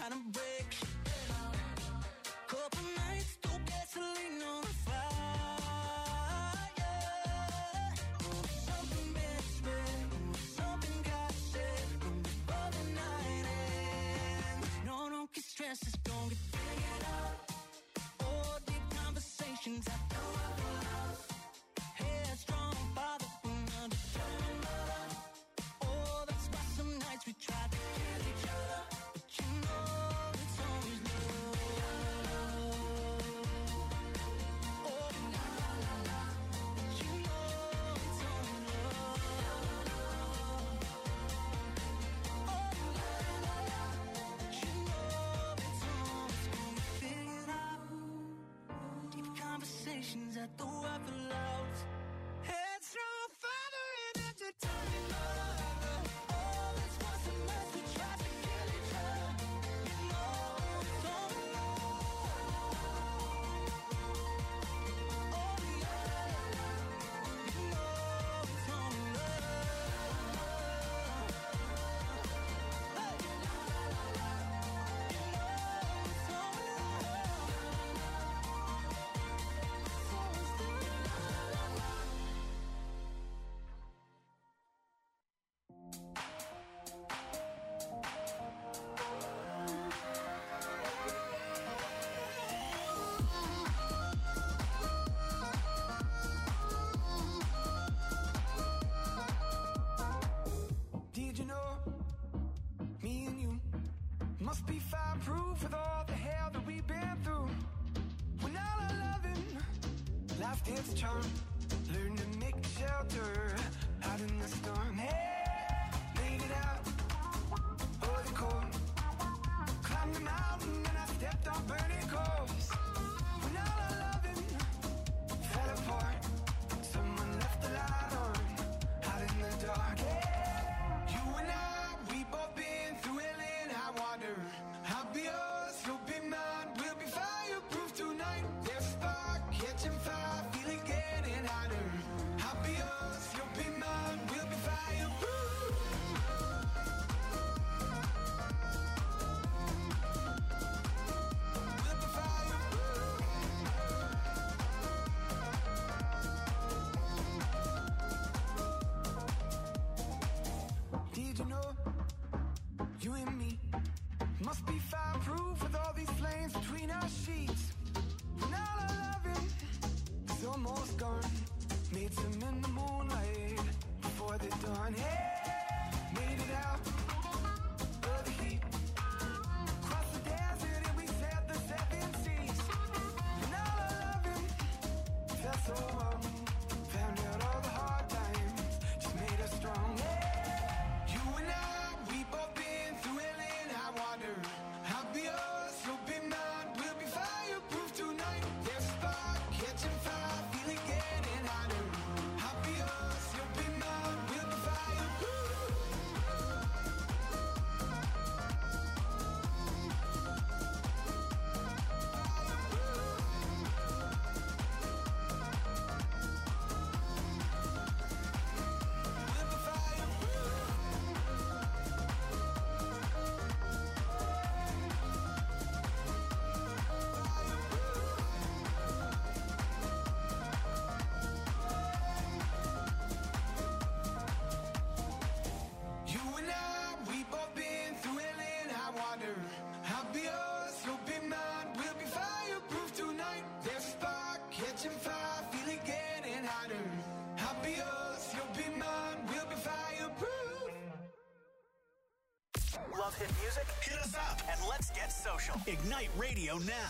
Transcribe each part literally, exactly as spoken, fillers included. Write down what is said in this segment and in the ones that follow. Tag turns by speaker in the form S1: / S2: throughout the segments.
S1: trying to break. Couple nights, throw gasoline on the fire. Something best friend, something God said before the night ends. No, don't get stressed, it's gonna get figured out. Oh, deep conversations I do have love. Headstrong father, undetermined mother. Oh, that's why some nights we try to kill each other. But you know it's always love. Oh, la la la la. But you know it's always love. Oh, la la la la. But you know it's always gonna be figured out. Deep conversations I do have love. Headstrong father and entertaining mother. Oh, that's why some nights we try to kill each other. You know it's only love. Oh, la la la. You know it's only love. Hey, la la la la. You know it's only
S2: Did you know me and you must be fireproof with all the hell that we've been through? When all our loving lost its charm, learn to make shelter out in the storm. Hey, made it out of the cold, climbed the mountain and I stepped on burning coals. When all our loving fell apart, someone left the light on out in the dark. Hey, you and I, we both been through hell and high water. I'll be yours, you'll be mine. We'll be fireproof tonight. There's a spark catching fire, feeling getting hotter. I'll be yours, you'll be mine. We'll be fireproof. We'll be fireproof. Did you know you and me must be fireproof with all these flames between our sheets? When all our loving is almost gone, made some in the moonlight before the dawn. Hey, made it out of the heat, crossed the desert and we sailed the seven seas. When all our loving felt so wrong, found out all the hard times just made us strong. Hey, you and I, we both been through hell and high water. I'll be yours, you'll be mine. We'll be fireproof tonight. There's a spark catching fire, feeling getting hotter. I'll be yours, you'll be mine. We'll be fireproof. We'll be fireproof. You and I, we both been through hell and high water. I'll be yours, you'll be mine. We'll be fireproof tonight. There's a spark catching fire, feeling getting hotter. I'll be yours, you'll be mine. We'll be fireproof.
S3: Love hit music? Hit us up and let's get social. Ignite Radio now.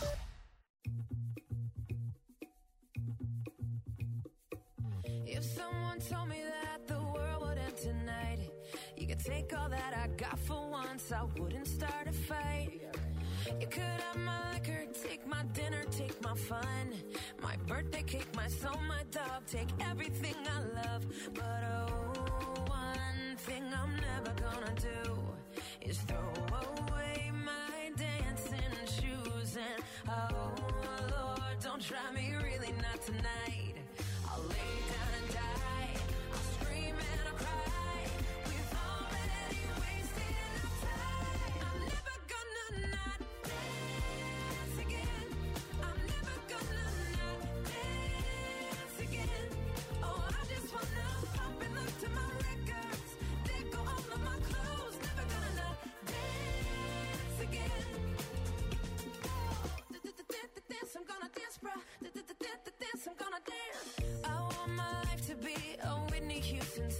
S4: If someone told me that the world would end tonight, you could take all that I got for once, I wouldn't start a fight. You could have my liquor, take my dinner, take my fun, my birthday cake, my soul, my dog, take everything I love. But oh, one thing I'm never gonna do is throw away my dancing shoes. And oh Lord, don't try me, really not tonight. I'll lay down and die, I'll scream and I'll cry. We've already wasted our time. I'm never gonna not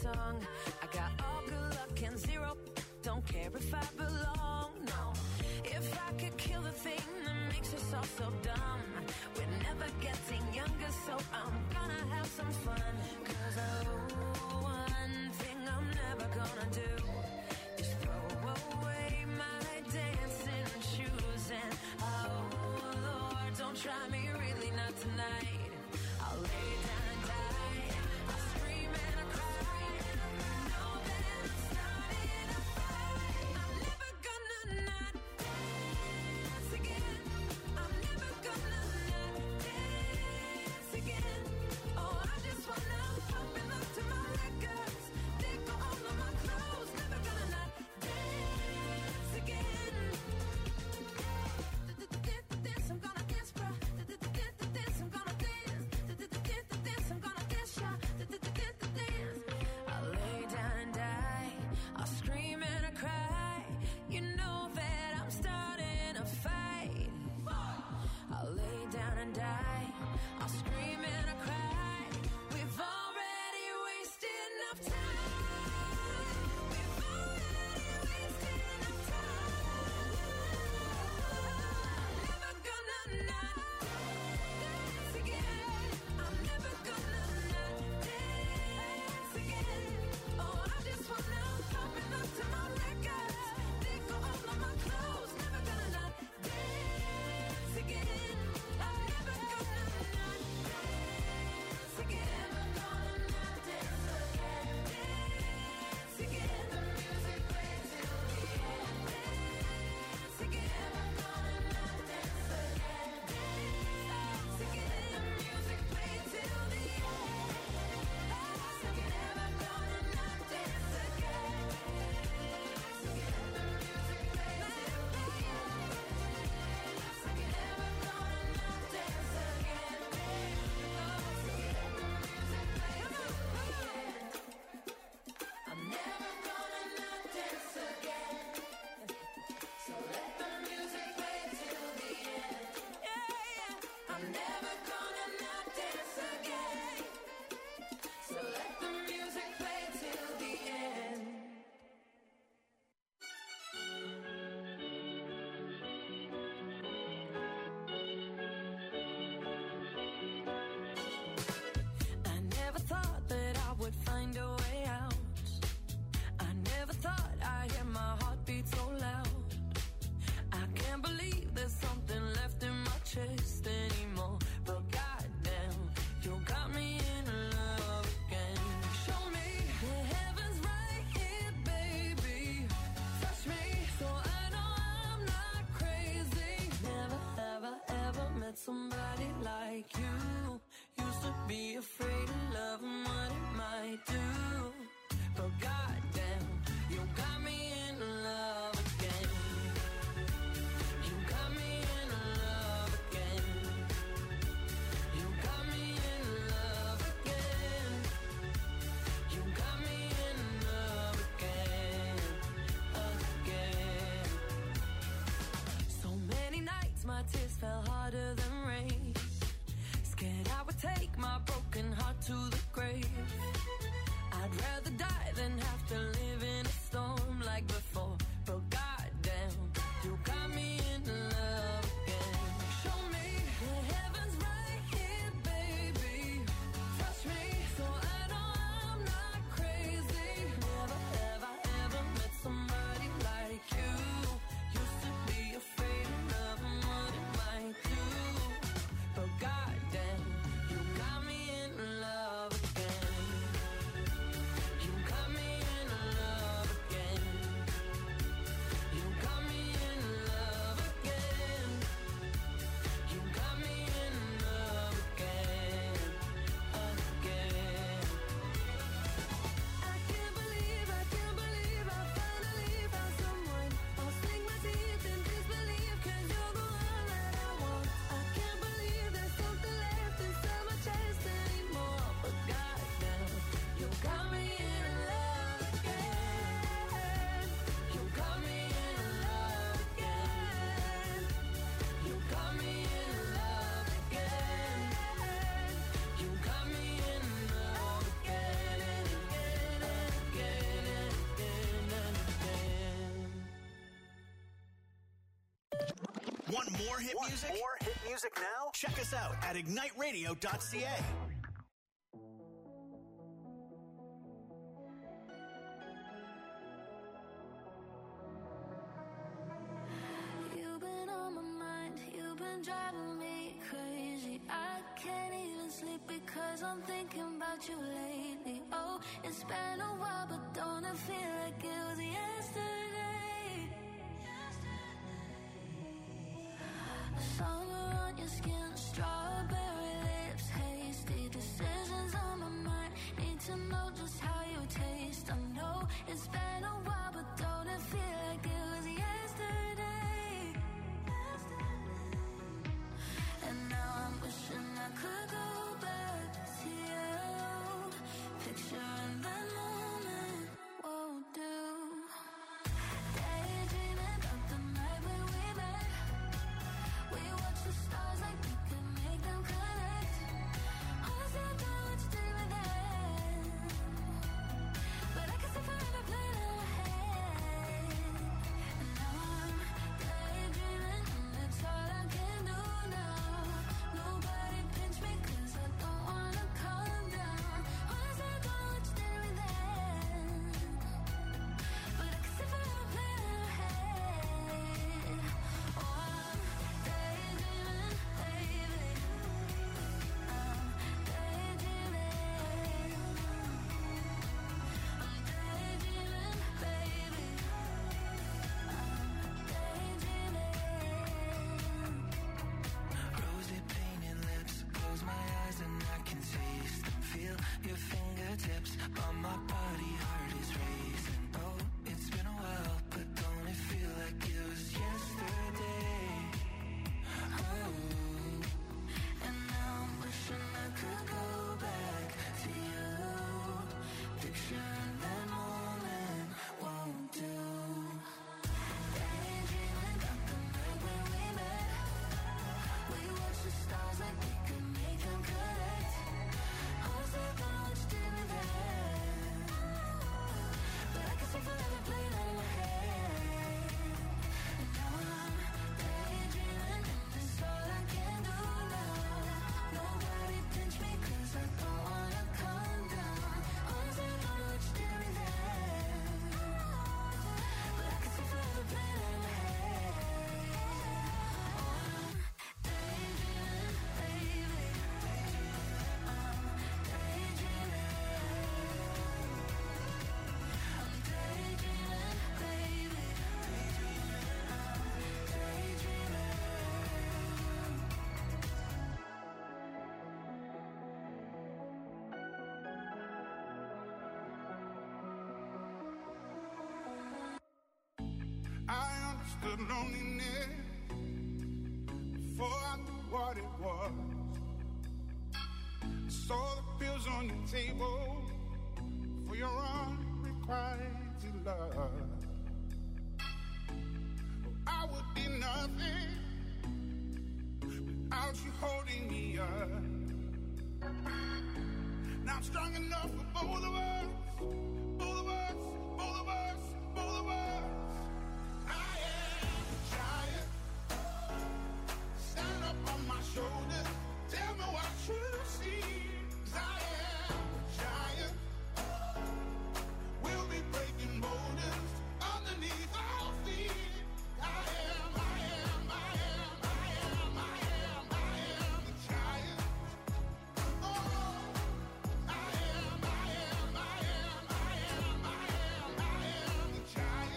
S4: song. I got all good luck and zero. Don't care if I belong, no. If I could kill the thing that makes us all so dumb, we're never getting younger, so I'm gonna have some fun. Cause oh, one thing I'm never gonna do is throw away my dancing shoes. And oh Lord, don't try me, really not tonight. I'll lay down and die. I'll scream and I'll cry. Know that I'm starting a fight. I'm never gonna not dance again. I'm never gonna not dance again. Oh, I just wanna pop and look to my records. Take all of my clothes. Never gonna
S3: Want more hit
S5: Want
S3: music?
S5: more hit music now?
S3: Check us out at ignite radio dot c a.
S4: You've been on my mind, you've been driving me crazy. I can't even sleep because I'm thinking about you lately. Oh, it's been a while, but don't it feel like it was yesterday? Summer on your skin, strawberry lips, hasty decisions on my mind. Need to know just how you taste. I know it's been a while, but don't it feel like it was yesterday? And now I'm wishing I could go back to you. Picturing that moment won't do. Daydreaming about the night when we met. We watched the stars like we could make them connect. Was it that much dreaming then? But I can see forever playing in my head. And now I'm daydreaming, and it's all I can do now. Nobody pinch me 'cause I don't wanna calm down. Was it that much dreaming then? But I can see forever playing in my head. Oh, I'm daydreaming, baby. I'm daydreaming. I'm daydreaming, baby. I'm daydreaming.
S2: Rosy painted lips, close my eyes and I can taste and feel your fingertips on my body, heart is racing. Oh, it's been a while, but don't it feel like it was yesterday? Oh, and now I'm wishing I could go back to you. Picturing that moment won't do. Daydreaming about the night when we met. We watched the stars like we could make them connect. Was it that much dreaming then? But I can see forever playing out in my head. And now I'm daydreaming, and it's all I can do now. Nobody pinch me 'cause I don't wanna calm down. Was it that much dreaming then? But I can see forever playing out in my head. Oh, I'm daydreaming, baby. I'm daydreaming. I'm daydreaming, baby. I'm daydreaming.
S6: I understood loneliness before I knew what it was. Saw the pills on the table for your unrequited love. I would be nothing without you holding me up. Now I'm strong enough for both of us, both of us, both of us, both of us. I am a giant. Stand up on my shoulders. Tell me what you see. 'Cause I am a giant. We'll be breaking boulders underneath our feet. I am, I am, I am, I am, I am, I am the giant. Oh, I am, I am, I am, I am, I am, I am the giant.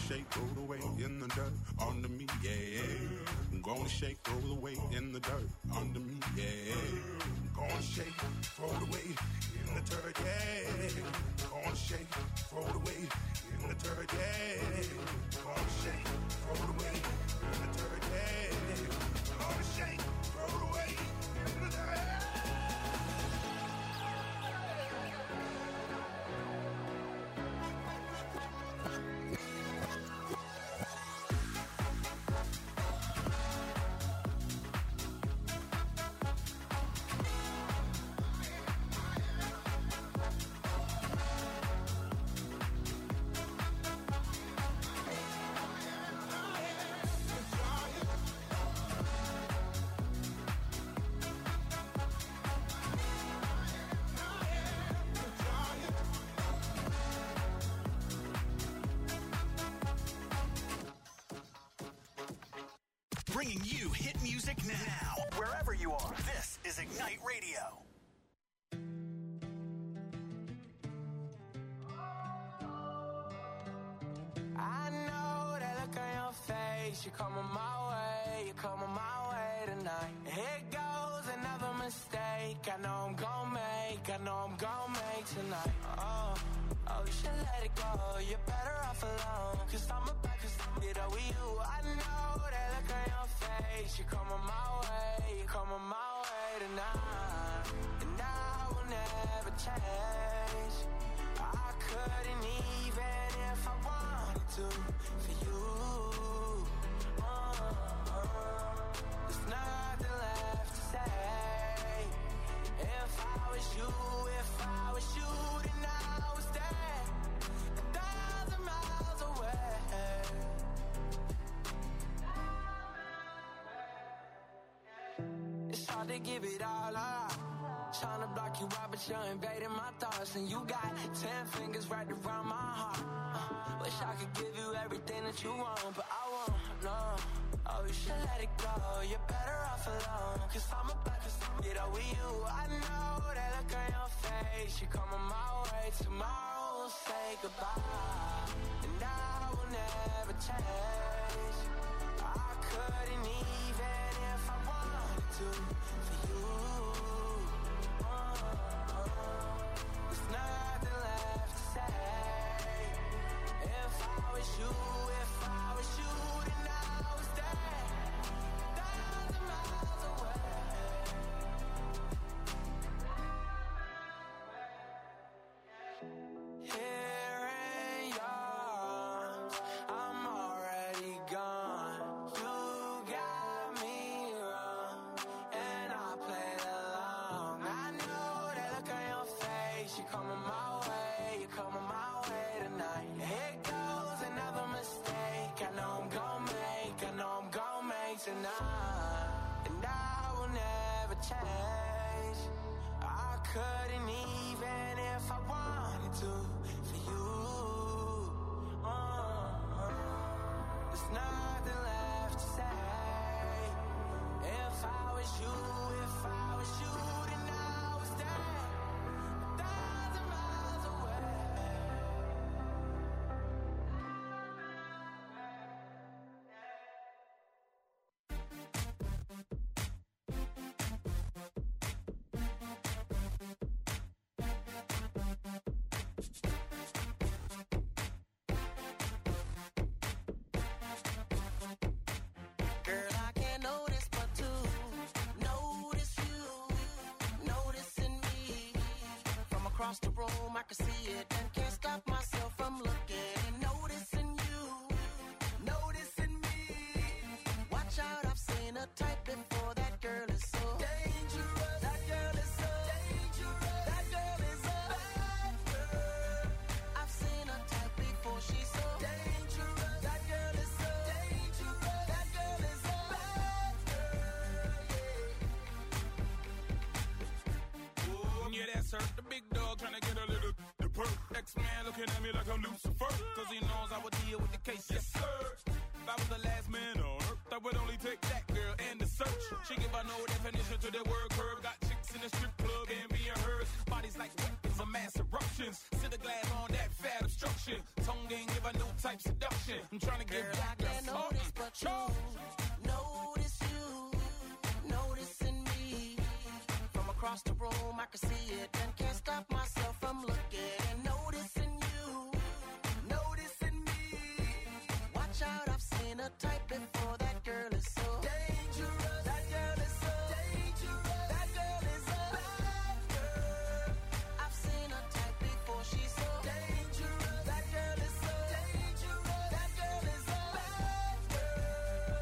S5: shake, roll away in the dirt under me, yeah. I'm gonna shake, roll away in the dirt under me, yeah. I'm gonna shake, roll away in the dirt, yeah. Gonna shake, roll away in the dirt, yeah. Gonna shake, roll away in the dirt, yeah. Gonna shake, roll away in the dirt.
S3: Bringing you hit music now, wherever you are. This is Ignite Radio.
S2: I know that look on your face. You're coming my way, you're coming my way tonight. Here goes another mistake. I know I'm gon' make, I know I'm gon' make tonight. Oh, oh, you should let it go. You're better off alone. Cause I'm about to get up with you. I know that look on your face. You're coming my way, you're coming my way tonight. And I will never change. I couldn't even if I wanted to for you. Uh, uh, there's nothing left to say. If I was you, if I was you, then I was there, a thousand miles away. It's hard to give it all up. Trying to block you out, but you're invading my thoughts. And you got ten fingers right around my heart. uh, Wish I could give you everything that you want, but I won't, no. Oh, you should let it go. You're better off alone. Cause I'm about to get up with you. I know that look on your face. You're coming my way. Tomorrow we'll say goodbye. And I will never change. I couldn't even if I wanted to for you. There's nothing left to say. If I was you, if I was you, then I was there, a thousand miles away. Here in your arms, I'm already gone. You got me wrong, and I played along. I know that look on your face. You're coming my way, you're coming my way tonight. Here goes another mistake. I know I'm gon' make, I know I'm gon' make tonight. And I will never change. I couldn't even if I wanted to for you. Uh, uh, there's nothing left to say. If I was you, if I was you, then I was there, a thousand miles away. Girl, I can't notice but to notice you, noticing me. From across the room, I can see it and can't stop myself from looking. Noticing you, noticing me. Watch out, I've seen a type before. That girl is so dangerous. That girl is so dangerous. That girl is a bad girl. I've seen a type before. She's so dangerous. That girl is so dangerous. That girl is a bad girl.
S7: Ooh, yeah, that's her. The big dog trying to get a little the perk. X-Man looking at me like I'm Lucifer. Cause he knows I would deal with the case. Yes, sir. If I was the last man on earth, I would only take that girl and the search. She give her no definition to the word curve. Got chicks in the strip club and being hers. Bodies like weapons, a mass eruptions. Center glass on that fat obstruction. Tongue game give a new type seduction. I'm trying to get
S8: Girl, I can't notice but you. Notice you. Noticing me. From across the room, I can see it and can't stop myself from looking and noticing you. Noticing me. Watch out, I've seen a type before. That girl is so dangerous. That girl is so dangerous. That girl is a bad girl. I've seen a type before. She's so dangerous. That girl is so dangerous. That girl is a bad girl.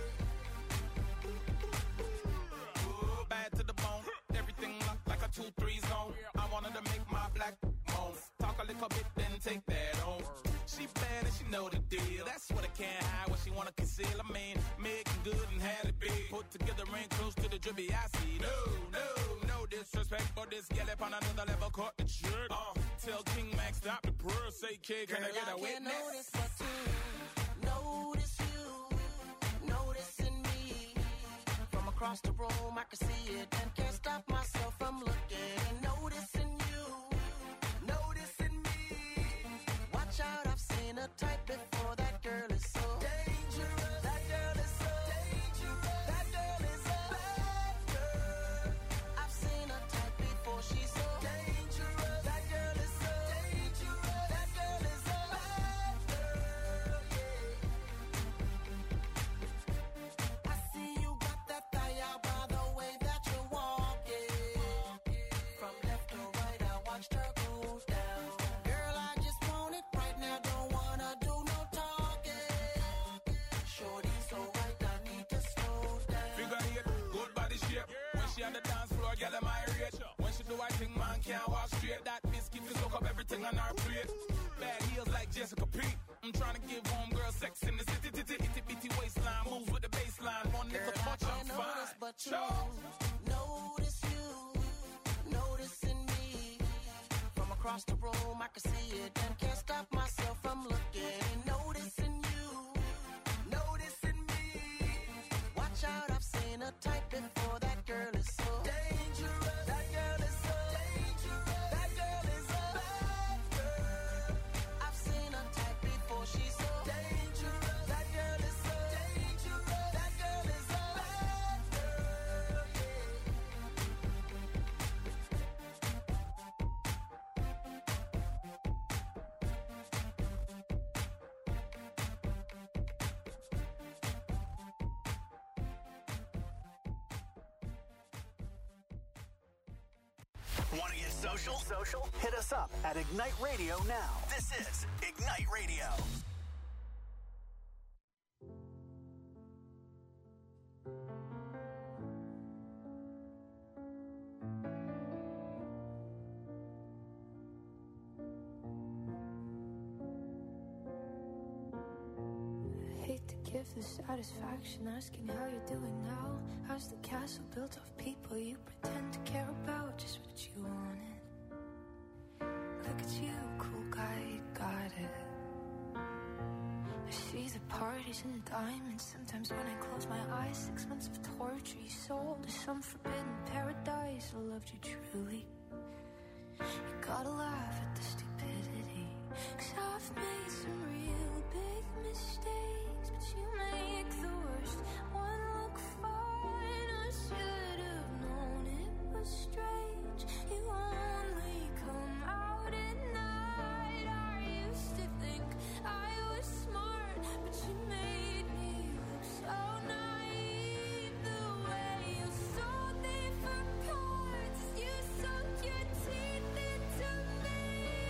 S7: Ooh, bad to the bone. Everything look like a two three zone. I wanted to make my black moan. Talk a little bit, then take that on. She bad and she know the deal. That's what I can't hide, what she wanna conceal. I mean, making good and had it big. Put together ain't close to the drippy I see. No, no, no disrespect, but this gal up on another level caught the trick. Uh, tell King Max stop the purr, say kid, can
S8: Girl,
S7: I get a
S8: I can't
S7: witness?
S8: notice but you. Notice you. Noticing me. From across the room, I can see it and can't stop myself from looking and noticing you. Noticing me. Watch out, I've seen a type before. That girl is so dangerous. That girl is so dangerous. That girl is a bad girl. I've seen a type before. She's so dangerous. That girl is so dangerous. That girl is a bad girl. Yeah. I see you got that thigh out by the way that you're walking. From left to right, I watched her go down. Girl, I just want it right now. Don't wanna do no talking. Shorty so right, I need to slow down.
S7: Figure eight, good body shape. When she on the dance floor, girl, am I rich? When she do I think man can't walk straight. That biscuit to soak up everything on her plate. Bad heels like Jessica Pete. I'm trying to give home girl sex in the city, titty, itty bitty waistline. Moves with the baseline. One
S8: Girl,
S7: nigga
S8: I
S7: touch, I'm
S8: can't notice
S7: fine.
S8: but you.
S7: Sure.
S8: Notice you. Noticing me. From across the room, I can see it and can't stop myself from looking and noticing you. Noticing me. Watch out, I've seen a type before. That girl is so dangerous. That girl is so dangerous. That girl is a bad girl. I've seen a type before. She's so dangerous. That girl is so dangerous. That girl is a bad girl.
S3: Want to get social? Social? Hit us up at Ignite Radio now. This is Ignite Radio.
S9: I hate to give the satisfaction asking how you're doing now. How's the castle built of people you pretend to care about? Just what you wanted. Look at you, cool guy, you got it. I see the parties and the diamonds. Sometimes when I close my eyes, six months of torture you sold to some forbidden paradise. I loved you truly. You gotta laugh at the stupidity, 'cause I've made some real big mistakes, but you make the worst one look fine. I should have known it was strange. You only come out at night. I used to think I was smart, but you made me look so naive. The way you sold me for parts, you sunk your teeth into me.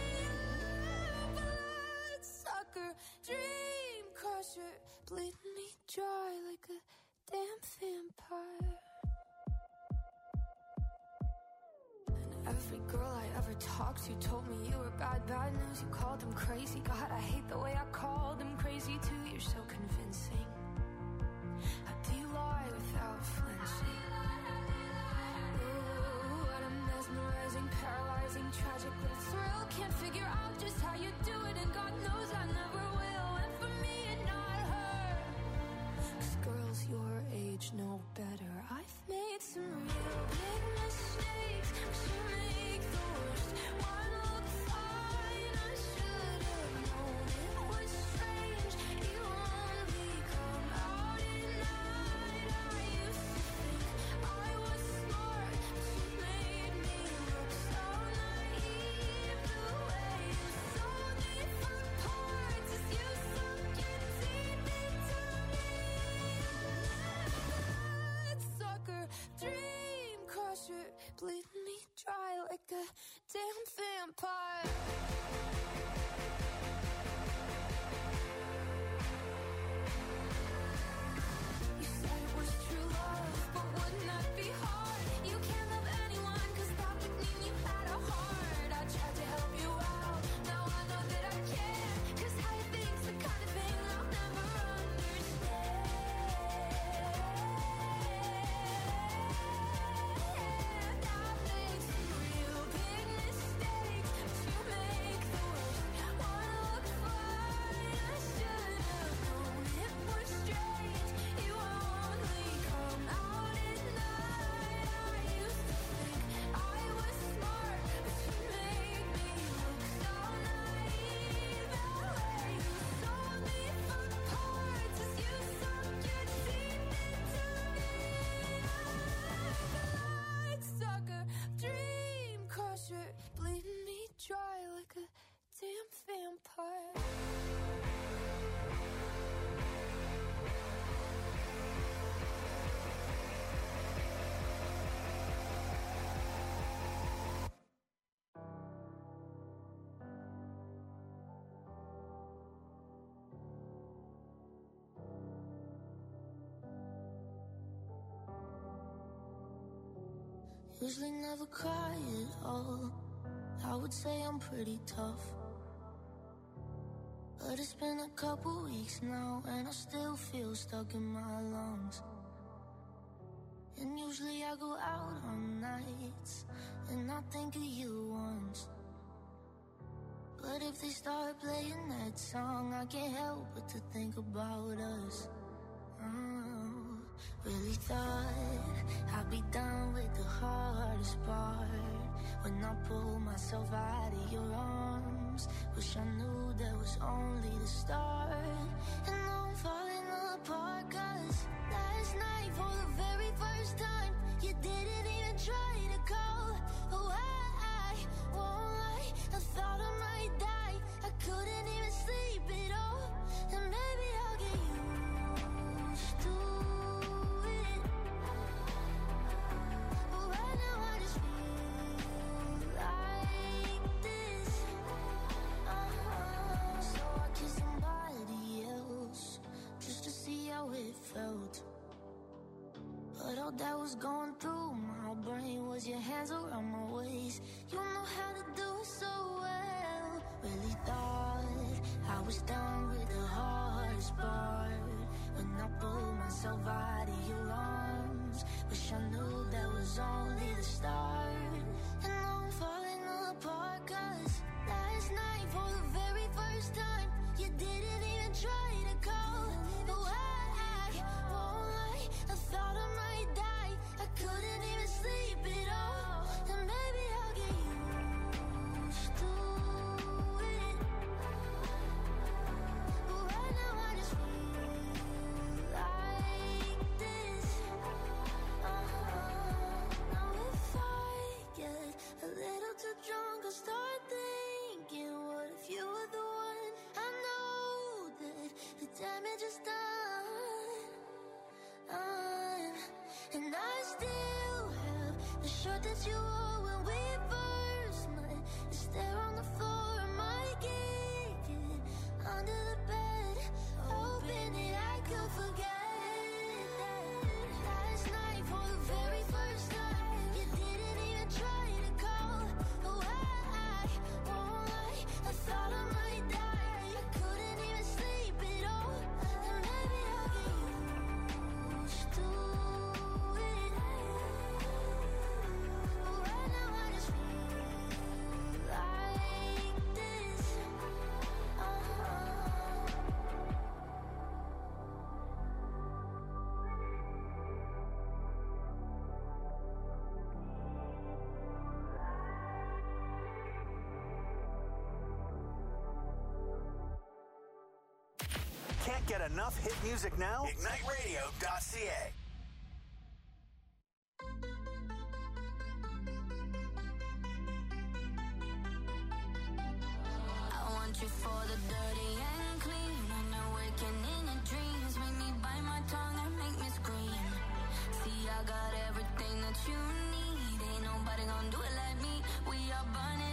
S9: Bloodsucker, dream crusher, bleeding me dry like a damn vampire. And every girl I ever talked to told me you were bad, bad news. You called them crazy. God, I hate the way I called them crazy too. You're so convincing. How do you lie without flinching? Ooh, what a mesmerizing, paralyzing, tragic little thrill. Can't figure out just how you do it, and God knows I never will. And for me and not her, 'cause girls your age know better. I've made some real big mistakes, but you make the worst one damn vampire. You said it was true love, but wouldn't that be hard? You can't love anyone, cause that would mean you had a heart. I tried to help you out, now I know that I can't. Cause how you think's the kind of thing I'll never understand. I've made some real big mistakes, but you make the worst one look fine. I should have known it was strange. You only come out at night. I used to think I was smart, but you made me look so naive. That way you sold me for parts as you sunk your teeth into me. Light sucker, dream crusher, bleeding me dry like a damn vampire. Usually never cry at all. I would say I'm pretty tough, but it's been a couple weeks now and I still feel stuck in my lungs. And usually I go out on nights and I think of you once, but if they start playing that song, I can't help but to think about us. Oh, really thought I'd be done with the hardest part when I pull myself out of your arms. Wish I knew that was only the start. And now I'm falling apart, cause last night for the very first time you didn't even try to call. Oh, I, I won't lie, I thought I might die. I couldn't even sleep at all. And maybe I'll get used to it, but right now I just feel like this. Uh-huh. So I kissed somebody else just to see how it felt, but all that was going through my brain was your hands around my waist. You know how to do it so well. Really thought I was done with the hardest part when I pulled myself out of your arms. Wish I knew that was only the start. And now I'm falling apart, cause last night for the very first time you didn't even try to call. Oh, I, I won't lie, I thought I might die. I couldn't even sleep at all. And maybe I'll get used to it, but right now I just feel like this. Uh-huh. Now if I get a little too drunk, I'll start thinking, what if you were the one? I know that the damage is done, uh, and I still have the shirt that you wore when we first met. It's there on the floor of my kitchen, under the bed, hoping that I could forget that last night for the very first time you didn't even try to call. Oh, I, I won't lie, I thought I might die. I couldn't even sleep at all. And maybe I'll get used to it, but right now I just feel like this. Uh-huh.
S3: Can't get enough hit music now? Ignite radio dot c a.
S9: I want you for the dirty and clean. When you're waking in your dreams, make me bite my tongue and make me scream. See, I got everything that you need. Ain't nobody gonna do it like me. We are burning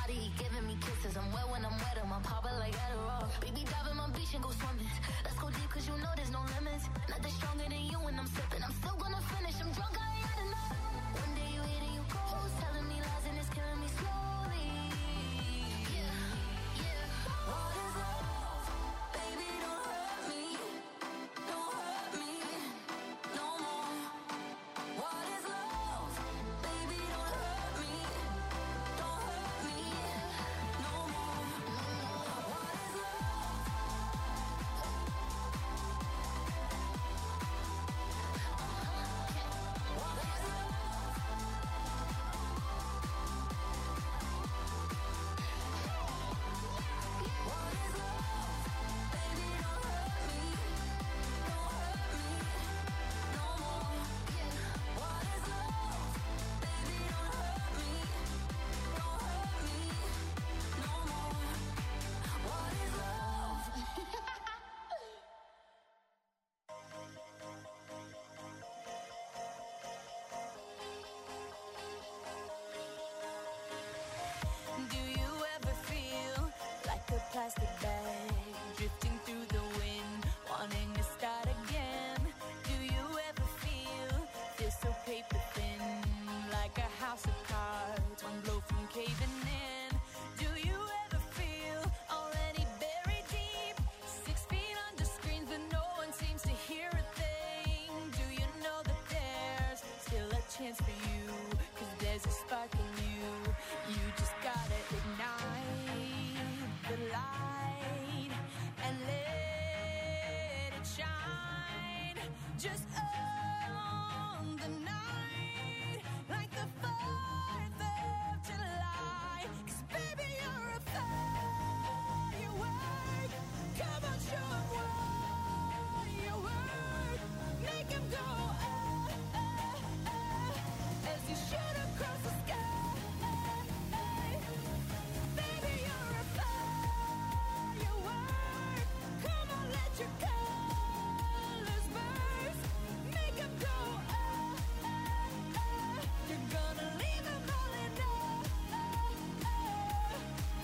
S10: body, he giving me kisses. I'm wet when I'm wet, I'm pop it like Adderall. Baby, dive in my beach and go swimming. Let's go deep, cause you know there's no limits. Nothing stronger than you when I'm sipping. I'm still gonna finish, I'm drunk, I ain't had enough. One day you hit and you close, telling me lies and it's killing me slowly. Yeah, yeah. What is love? Baby, don't hurt me. Don't hurt me no more. What is love? Baby, don't hurt me. Don't hurt me no more. What is love? What is What is love? Baby, don't hurt me. Don't hurt me no more. What is love? Baby, don't hurt me. Don't hurt me no more. What is love?
S4: Do you ever feel like a plastic bag drifting through the wind, wanting to start again? Do you ever feel feel so paper thin, like a house of cards, one blow from caving in? Do you ever feel already buried deep, six feet under screens, but no one seems to hear a thing? Do you know that there's still a chance for you? Cause there's a spark in you. You just gotta ignite the light and let it shine. Just own the night like the fourth of July. Cause baby, you're a firework. Come on, show 'em what you work. Make 'em go ah, ah, ah, as you shoot across the sky. Baby, you're a firework. Come on, let your colors burst. Make 'em go ah, ah, ah. You're gonna leave 'em all in ah, ah.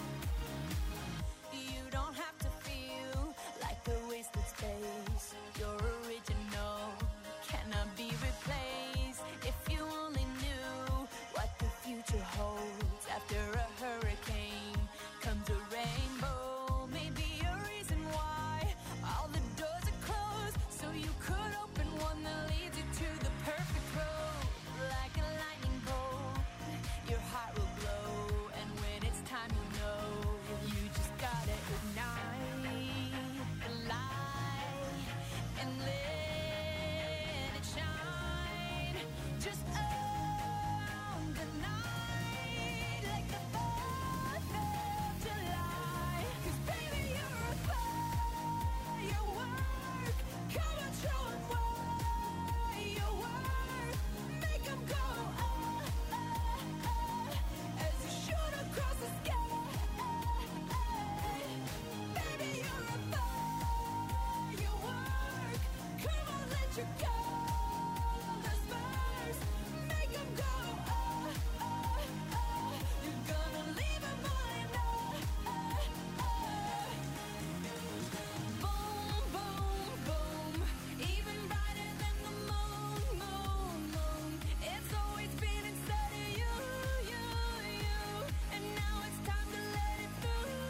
S4: You don't have to feel like a wasted space. You're original, cannot be replaced. If you only knew what the future holds. After a hurricane comes a rainbow. Maybe a reason why all the doors are closed, so you could open one that leads you to the perfect road. Like a lightning bolt, your heart will glow, and when it's time, you'll know. You just gotta ignite the light and let it shine. Just own the night like the fourth of July. Cause baby, you're a firework. Come on, show 'em what you work. Make 'em go ah, ah, ah, as you shoot across the sky. Baby, you're a firework. Come on, let your colors burst. Make 'em go ah, ah, ah. You're gonna leave 'em all in ah, ah, ah. Boom, boom, boom. Even brighter than the moon, moon, moon. It's always been inside of you, you, you. And now it's time to let it through.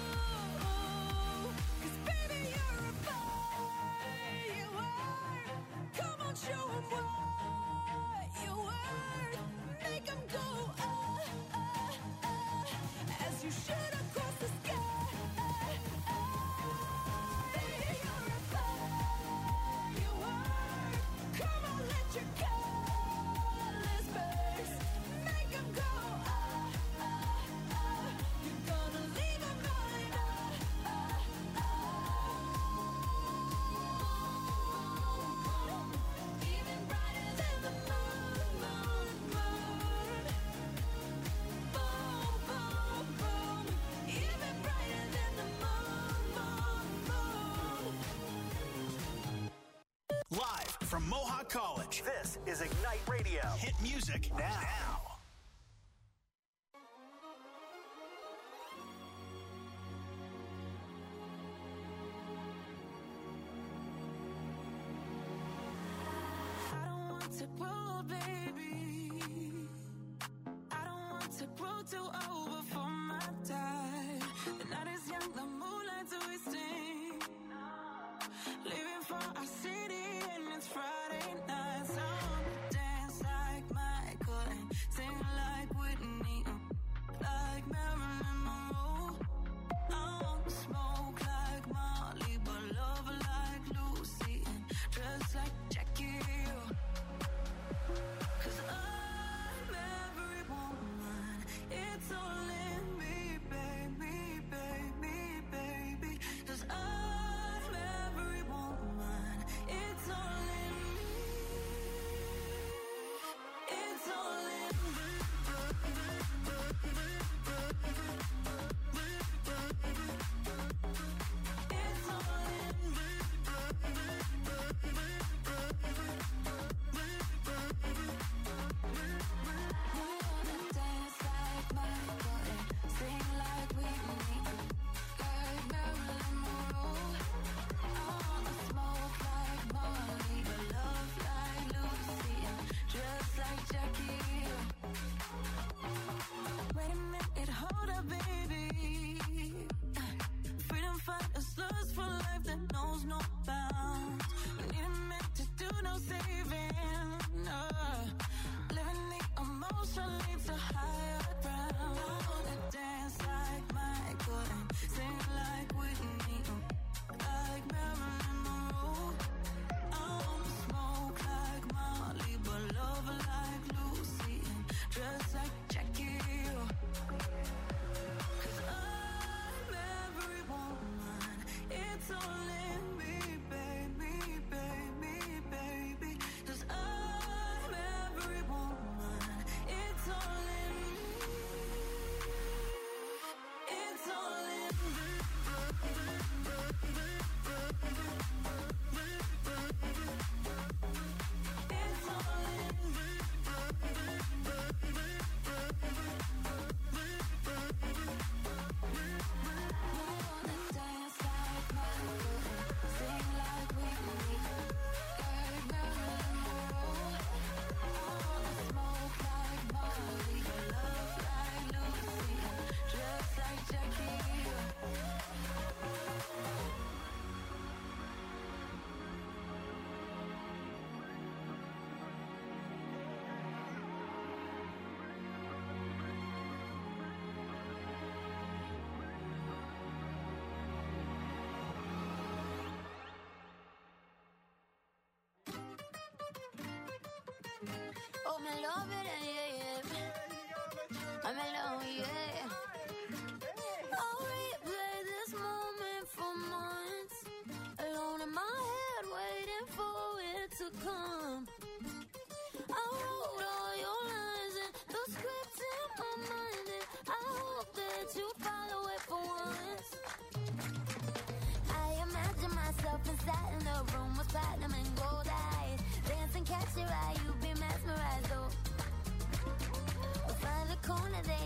S4: Cause baby, you're a firework. Come on, show 'em what you worth. Make 'em go ah, ah, ah, as you shoot across the sky. Baby, you're a firework. Come on, let your colors burst. Make 'em go ah, ah, ah. You're gonna leave 'em all in ah, ah, ah. Even brighter than the moon, moon, moon. Boom, boom, boom. Even brighter than the moon, moon, moon.
S3: Live from Mohawk College, this is Ignite Radio. Hit music now.
S11: road, baby. I don't want to grow too old before my time. The night is young, the moonlight's wasting. Leaving for our city and it's Friday night. So I'ma dance like Michael and sing like Whitney, like Marilyn Monroe. I want to smoke like Molly, but love like Lucy and dress like Jackie Hill. 'Cause I'm every woman, it's all in me, baby, baby, baby. 'Cause I'm every woman, it's all in me, it's all in me. It's all in me. We wanna dance like Michael and sing like Whitney, like Marilyn Monroe. I wanna smoke like Molly, but love like Lucy and dress like Jackie Hill. Wait a minute, hold up, baby. Freedom fighters lust for life that knows no bounds. We need a minute to do no saving. Uh, living the emotion leads to higher ground. I wanna dance like Michael and sing like Whitney, like Marilyn Monroe. I wanna smoke like Molly, but love like Lucy and dress like Jackie Hill. 'Cause I'm every woman, it's all in me, baby, baby, baby. 'Cause I'm every woman, it's all in me, it's all in me. It's all in me. We wanna dance like Michael and sing like Whitney, like Marilyn Monroe. I wanna smoke like Molly, but love like Lucy and dress like Jackie Hill.
S10: Oh, me love it, yeah, yeah. I'm alone, yeah. I'll replay this moment for months. Alone in my head, waiting for it to come. I wrote all your lines and the script in my mind, and I hope that you follow it for once. I imagine myself inside in the room with platinum and gold eyes. Dance and catch your eye, you be mesmerized, though. We'll find a corner, they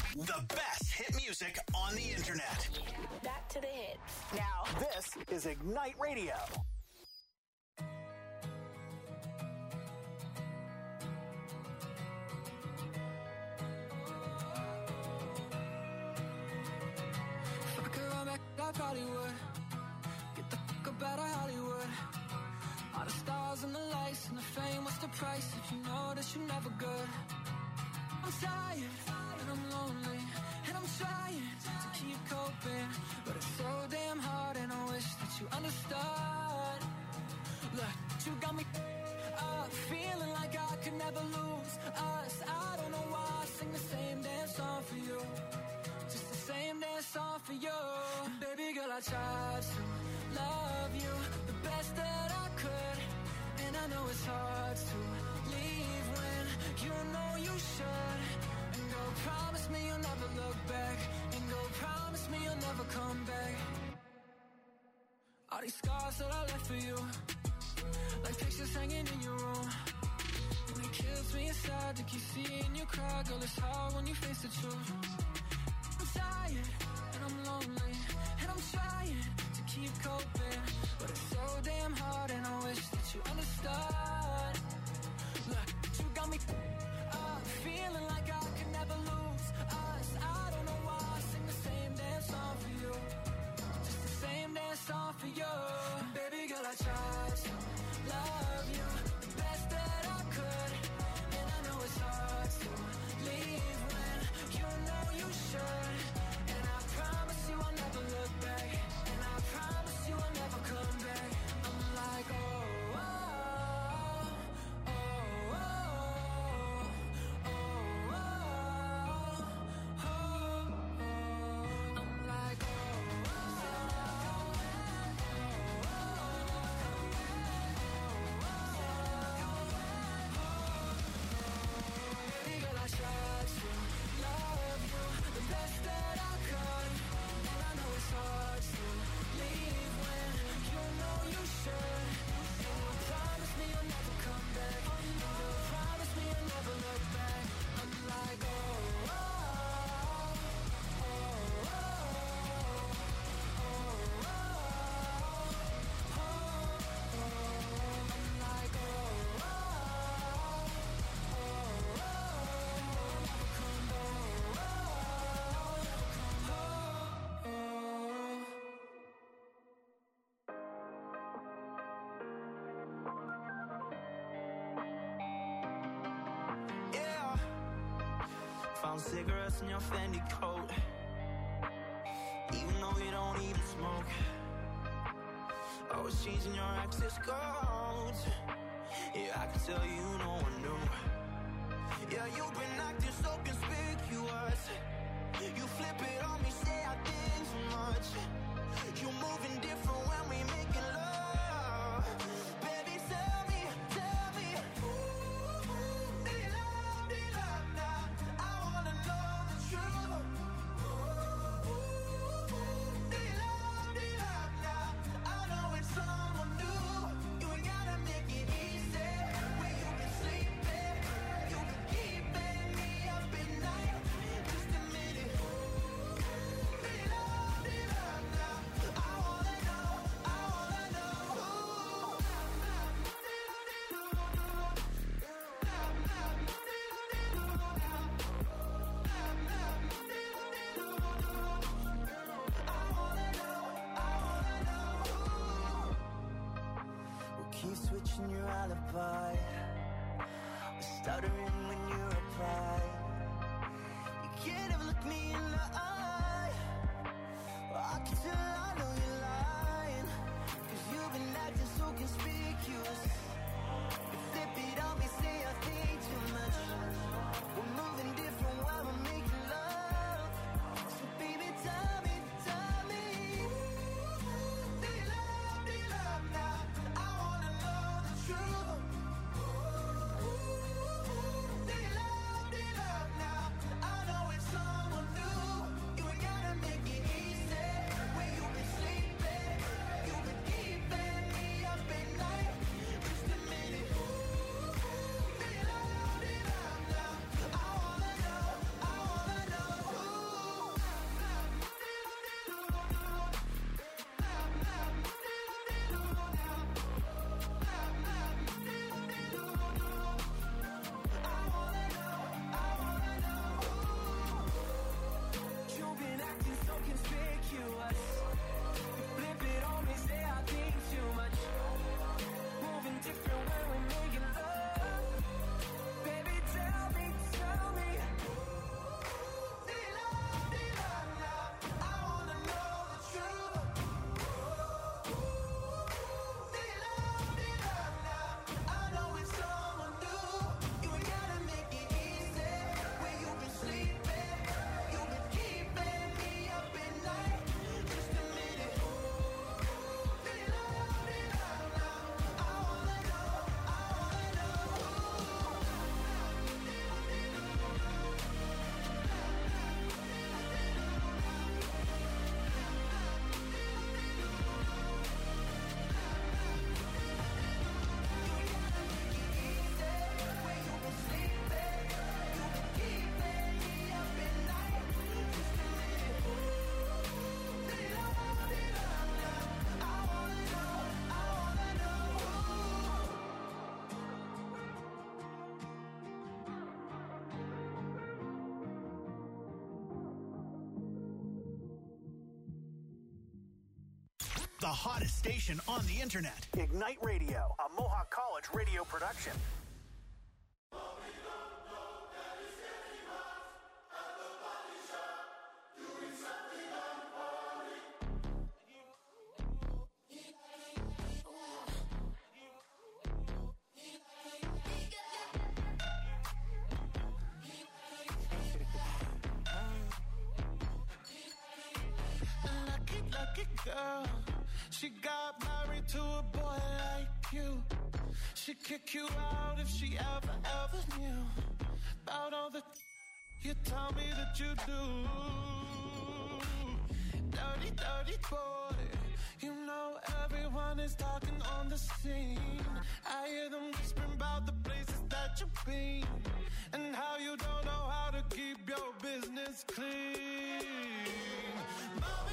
S3: The best hit music on the internet.
S12: Back to the hits. Now,
S3: This is Ignite Radio.
S2: If I could run back, I probably would. Get the fuck up out of Hollywood. All the stars and the lights and the fame, what's the price if you know that you're never good? I'm tired and I'm lonely and I'm trying to keep coping, but it's so damn hard and I wish that you understood. Look, you got me up, feeling like I could never lose us. I don't know why I sing the same damn song for you, just the same damn song for you. And baby girl, I tried to love you the best that I could, and I know it's hard to leave when you know you should. And go promise me you'll never look back, and go promise me you'll never come back. All these scars that I left for you, like pictures hanging in your room, and it kills me inside to keep seeing you cry. Girl, it's hard when you face the truth. I'm tired and I'm lonely and I'm trying to keep coping, but it's so damn hard and I wish that you understood. Look, you got me up, feeling like I could never lose us. I don't know why I sing the same damn song for you, just the same damn song for you. And baby girl, I tried to love you the best that I could, and I know it's hard to leave when you know you should. And I promise you I'll never look back, and I promise you I'll never come back. I'm like, oh, oh, oh, oh, oh, oh, oh, oh. I'm like, oh, baby girl, I tried to love you the best that I could, and I know it's hard to leave when you know you should. And you promise me you'll never come back, and you promise me you'll never look back. I'm like, oh, oh, oh, oh, oh, oh, oh, oh. I'm like, oh, oh, oh, oh, never come back, oh, oh, oh.
S13: Yeah, found cigarettes in your Fendi coat, even though you don't even smoke. Always changing your access codes. Yeah, I can tell you no one knew. Yeah, you've been acting so conspicuous. You flip it on me, say I think too much. You moving different when we making love. Baby, tell me, tell me, ooh, do you love, do you love now? I wanna know the truth. Ooh, do you love, do you love now? I know it's someone new. You ain't gotta make it easy. Where you been sleeping, you been keeping me up at night. Just a minute. Ooh, do you love, do you love now? I wanna know, I wanna know.
S8: We'll keep switching your alibi. We're stuttering when you reply. You can't ever look me in the eye. Well, I can tell I know you're lying, 'cause you've been acting so conspicuous. You flip it on me, say I think too much. We're moving different while we're making love. So baby, tell me, tell me, do you love, do you love now? I wanna know the truth. Do you love, do you love now? I know it's someone new. You ain't gotta make it easy. Where you been sleeping, you been keeping me up at night. Just
S3: hottest station on the internet. Ignite Radio, a Mohawk College radio production.
S14: Girl, she got married to a boy like you. She'd kick you out if she ever, ever knew about all the you tell me that you do. Dirty, dirty boy. You know everyone is talking on the scene. I hear them whispering about the places that you've been and how you don't know how to keep your business clean. Mommy,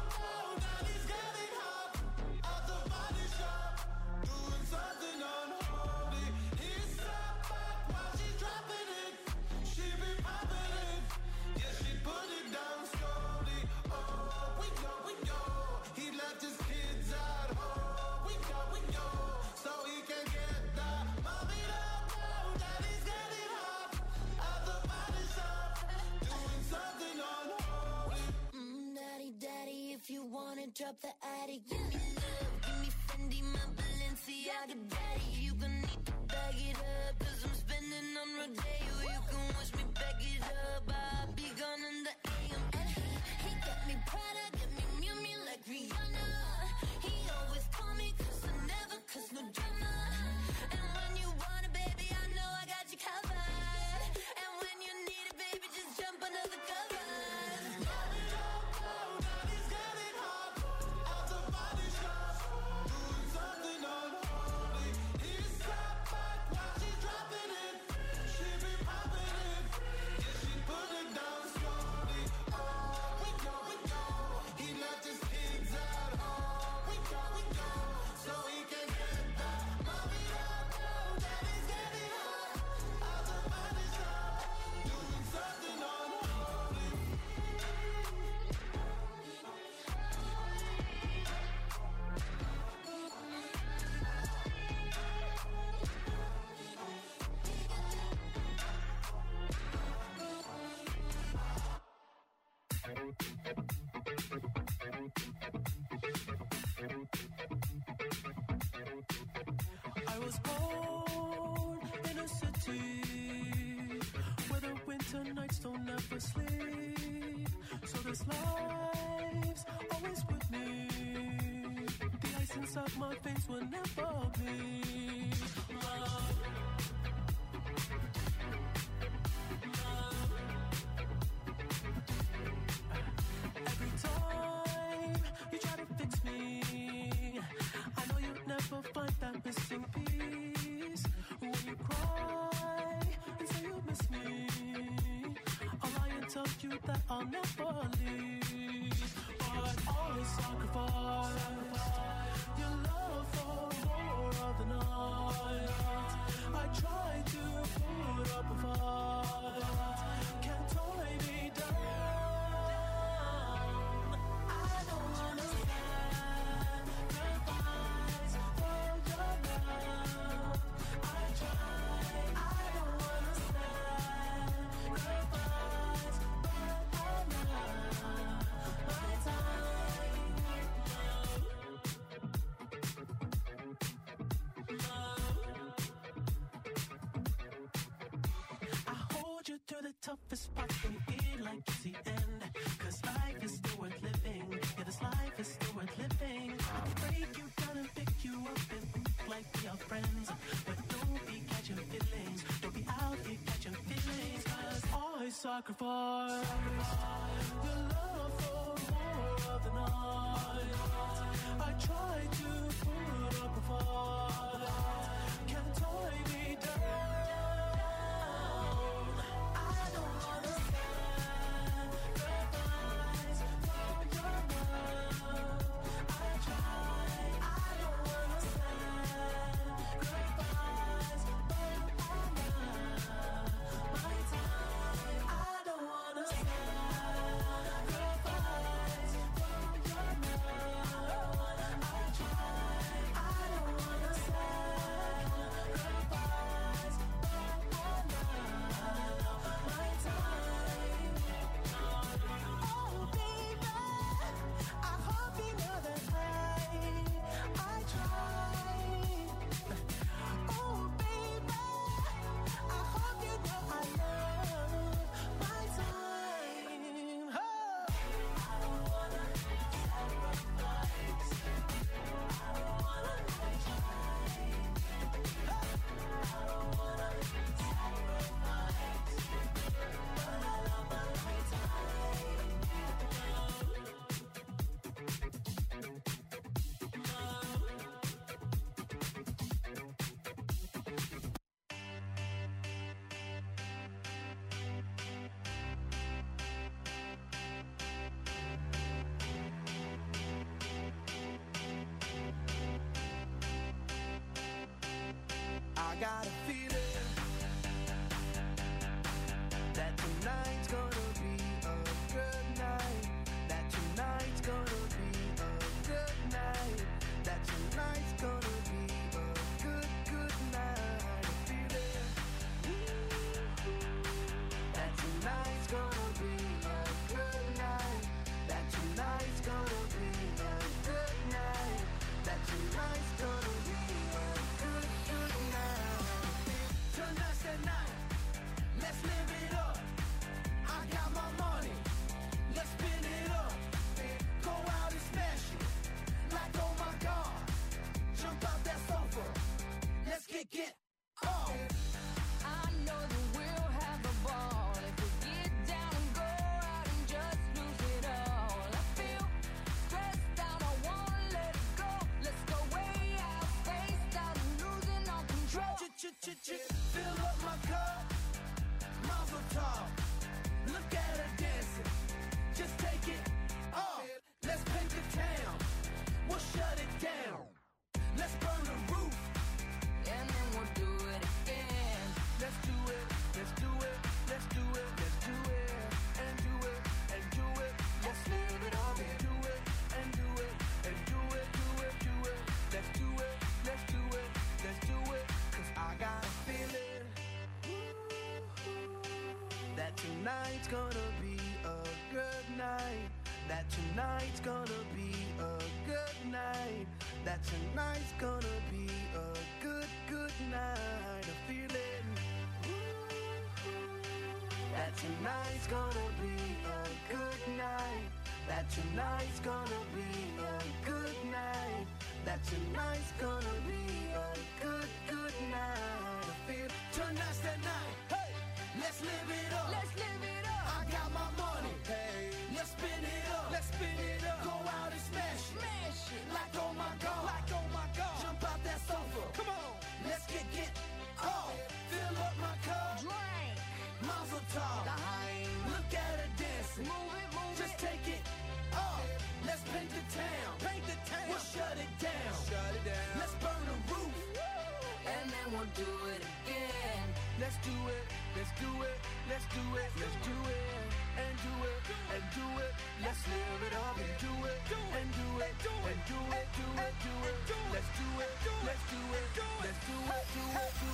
S14: drop the attic, give me love, give me Fendi, my Balenciaga daddy. You gon' need to bag it up, cause I'm spending on Rodeo. You can watch me back it up, I'll be gone in the A M. And he, he got me Prada, got me Miu Miu like Rihanna. He always call me cause I never cause no drama. And when you want it, baby, I know I got you covered. And when you need it, baby, just jump under the covers. I was born in a city where the winter nights don't ever sleep. So this life's always with me. The ice inside my veins will never bleed. Love. Every time you try to fix me, I know you'll never find that missing piece. When you cry and say you miss me, I'll lie and tell you that I'll never leave. But always sacrifice your love for more of the night. I try to put up a fight, can't tie me down. I don't wanna sacrifice for your love. I try, I don't wanna sacrifice, but I'm not my time. Love. I hold you through the toughest parts when you feel like it's the end. Cause life is still worth living. Yeah, this life is still worth living. I can break you down and pick you up and think like we are friends. But don't be catching feelings. Don't be out here catching feelings. Cause I sacrifice your love for more of the night. I try to put up a fight, can't tie me down. I don't wanna sacrifice for your love. I try, I don't wanna sacrifice, but I'm not my time. I don't wanna sacrifice for your love. got a feeling that tonight's gonna be a good night. That tonight's gonna be a good night. That tonight's gonna be a good, good night. A feeling that tonight's gonna be a good night. That tonight's gonna be a good night. That tonight's gonna be a good, good night. Tonight's the night. Let's live it up. I got my money. Let's spin it up. Go out and smash it. Like, oh my God. Jump out that sofa. Let's get get off.
S4: I know that we'll have a ball if we get down and go out and just lose it all. I feel stressed out, I wanna let it go. Let's go way out, spaced out and losing all control.
S14: Fill up my cup. Mazel tov. Look at her dancing. Just take it off. Let's paint the town. We'll shut it down. Let's burn the roof.
S4: And then we'll do it again.
S14: Let's do it. Let's do it. Let's do it. Let's do it. And do it. And do it. Let's live it up and do it. And do it. And do it. Do it. Do it. Let's do it. Let's do it. Let's do it. Cause I got a feeling that tonight's gonna be a good night. That tonight's gonna be a good night. That tonight's gonna be a good, good night. A feeling that tonight's gonna be a good night. That tonight's gonna be a good night. That tonight's gonna be a good, good night. I feel tonight's the night. Hey, let's live it up.
S4: Let's live it up.
S14: I got my money. Hey, let's spin it up. Let's spin it up. Go out and smash it.
S4: Smash it.
S14: Like oh my God.
S4: Like oh my God.
S14: Jump out that sofa.
S4: Come on.
S14: Let's get get off. Fill up my cup.
S4: Drink.
S14: Mazel tov.
S4: Dime.
S14: Look at her dancing.
S4: Move it, move
S14: Just
S4: it.
S14: take it off. Let's paint the town.
S4: Paint the town.
S14: We'll shut it down.
S4: Shut it down.
S14: Let's burn the roof.
S4: And then we'll do it again.
S14: Let's do it. Let's do it. Let's do it. Let's do it. And do it. And do it. Let's live it up and do it. And do it. And do it. Do it. Do it. Let's do it. Let's do it. Let's do it. Do it. Do